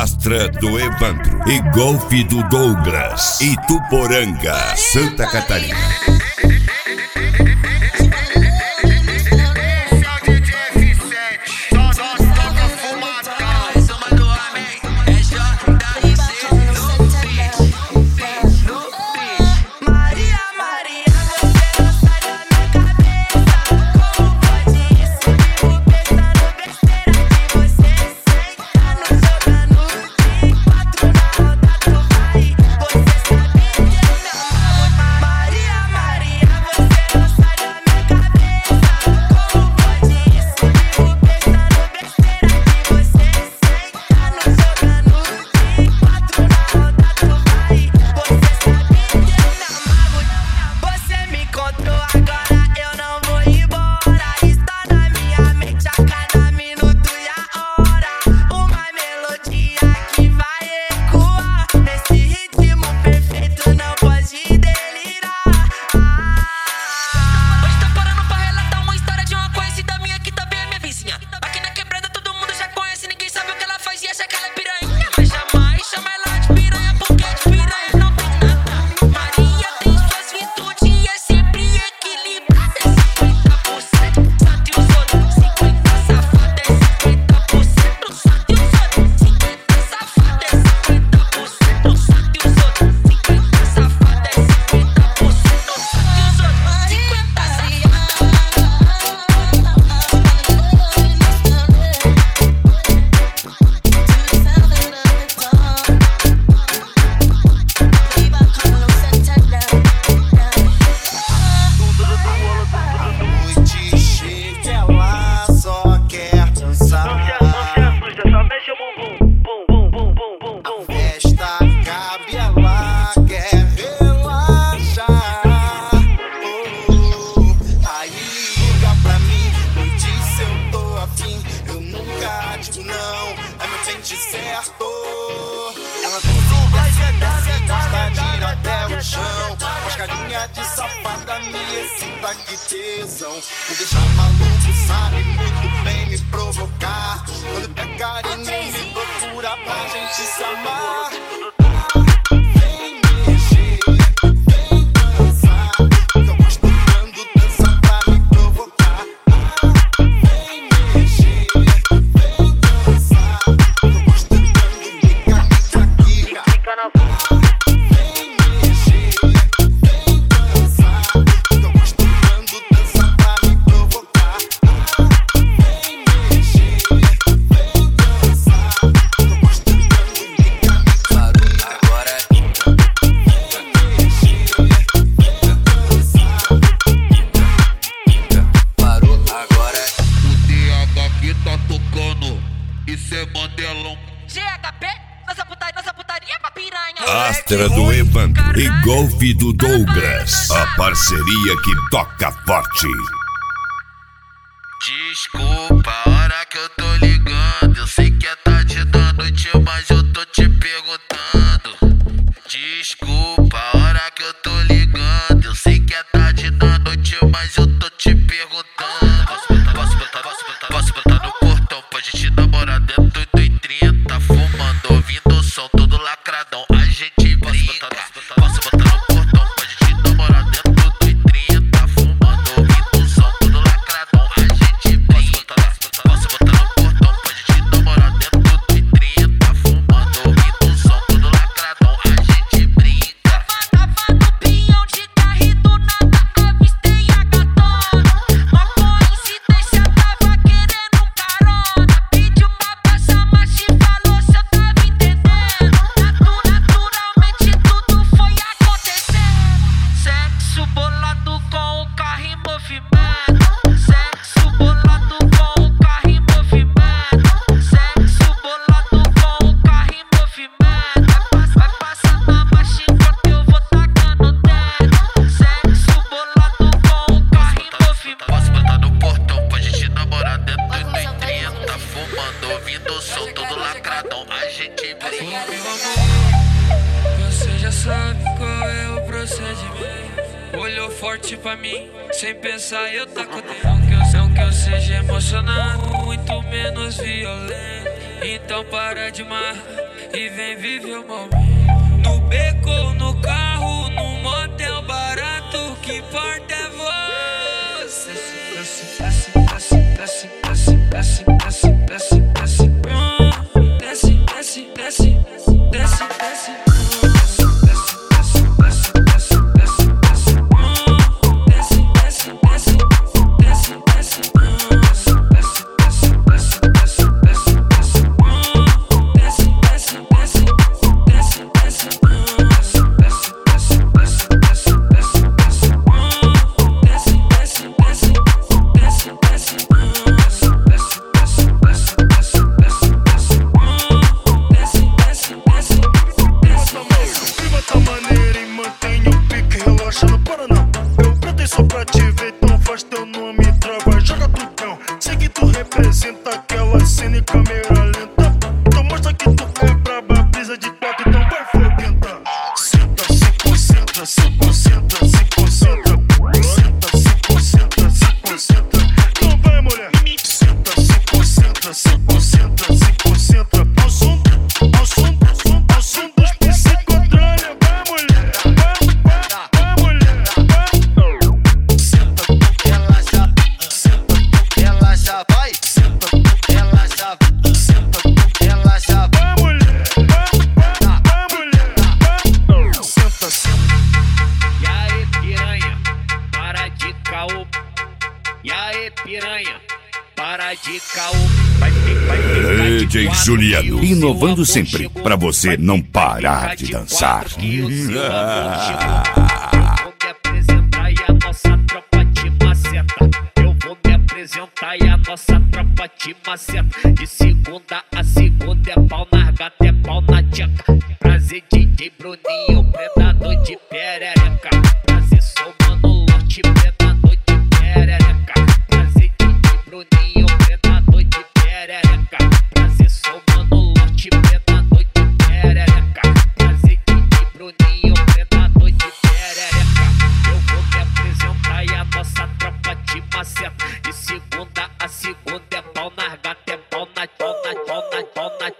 Astra do Evandro e Golf do Douglas, Ituporanga, Santa Catarina. Ela desce, gosta de ir até o chão. As carinhas de safada me excita, que tesão. Me deixa maluco, sabe muito bem me provocar. Quando pega carinho me procura pra gente se amar. Astra do Evandro e Golf do Douglas, a parceria que toca forte. Desculpa a hora que eu tô ligando, eu sei que é tarde da noite, mas eu tô te perguntando. Desculpa a hora que eu tô ligando, eu sei que é tarde da noite, mas eu tô te perguntando. Posso botar no portão pra gente namorar dentro do 30, fumando, ouvindo o som todo lacradão. A gente brinca. Posso botar no portão pra gente namorar dentro do 30, fumando, ouvindo o som todo lacradão. A gente brinca. Posso botar no portão pra gente namorar dentro do 30, fumando, ouvindo o som todo lacradão. A gente brinca. Tava no pinhão de carro e do nada avistei a gatona. Uma coincidência, tava querendo carona. Pediu pra passar, mas te falou se eu tava entendendo. Naturalmente tudo foi acontecendo. Sexo bolado com o carro em movimento. Sexo bolado com o carro em movimento. Sexo bolado com o carro em movimento. Vai passar na marcha enquanto eu vou tacando o dedo. Sexo bolado com o carro em movimento. Posso botar no portão pra gente namorar dentro do 30, fumando, ouvindo o som todo lacradão. A gente brinca. Você já sabe qual é o procedimento. Olhou forte pra mim, sem pensar eu taco dentro. Não que eu seja emocionado, muito menos violento. Então para de mar, e vem viver o momento. No beco ou no carro, num motel barato, que importa é você. Desce, desce, desce, desce, desce, desce, desce, desce, desce, desce, desce, desce, desce, desce. Representa aquela cena em câmera lenta. Então mostra que tu é braba, brisa de quatro, então vai foguenta. Senta, se concentra, se concentra, se concentra. Senta, se concentra, se concentra. Então vai, mulher. Senta, se concentra, se concentra, se concentra. Ao som, ao som, ao som dos psicodralha. Vai, mulher, vai, mulher, vai. Senta, relaxa, senta, relaxa, vai. E aí, piranha, para de caô. Vai ficar DJ Juliano, inovando sempre pra você não parar de dançar. Eu vou me apresentar e a nossa tropa te maceta. Eu vou me apresentar e a nossa tropa te maceta. De segunda a segunda é pau na gata, é pau na tcheca. Prazer DJ Bruninho, predador de perereca. Prazer sou Mano Lote, predador de perereca. Prazer DJ Bruninho, predador de perereca. Prazer sou Mano Lote, predador de perereca. Prazer DJ Bruninho, predador de perereca. Eu vou me apresentar e a nossa tropa te maceta. De segunda a segunda é pau na gata, é pau na, pau na, pau na, pau na.